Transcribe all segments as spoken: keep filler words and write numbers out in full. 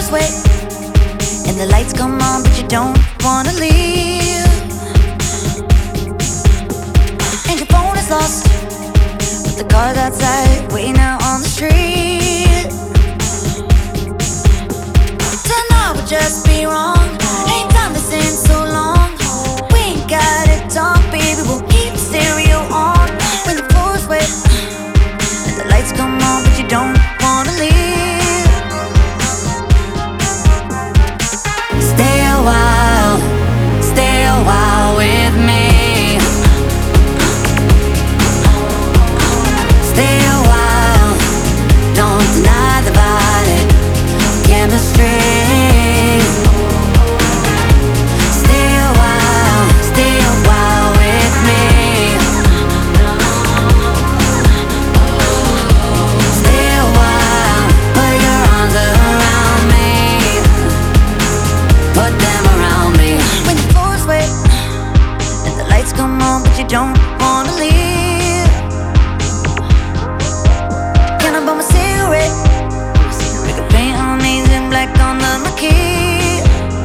floor's wet and the lights come on, but you don't wanna leave. And your phone is lost, but the car's outside waiting out on the street. Tonight would just be wrong. Ain't done this in so long. We ain't gotta talk, baby, we'll keep the stereo on. When the floor's wet and the lights come on, but you don't wanna leave. Stay a while, stay a while with me. Stay a while, don't deny the violent chemistry. Stay a while, stay a while with me. Stay a while, put your arms around me. Put them around me. When the floor's wet and the lights come on, but you don't wanna leave. Can I bum a cigarette? We could paint amazing black on the marquee.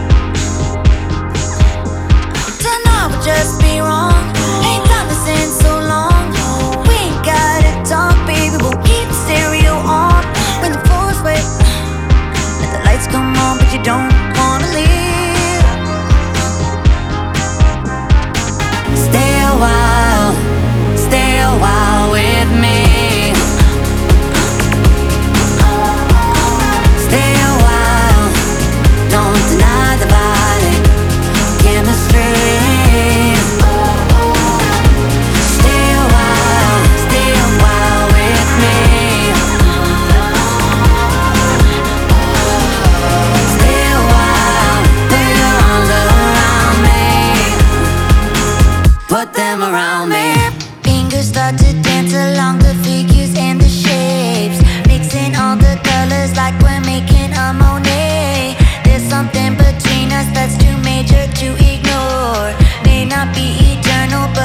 Tonight would just be wrong. Ain't done this in so long. We ain't gotta talk, baby, we'll keep the stereo on. When the floor's wet and the lights come on, but you don't wanna leave. Stay a while, stay a while with me. Stay a while, don't deny the violent chemistry. Stay a while, stay a while with me. Stay a while, put your arms around me. Put them around me. Fingers start to dance along the figures and the shapes, mixing all the colors like we're making a Monet. There's something between us that's too major to ignore. May not be eternal, but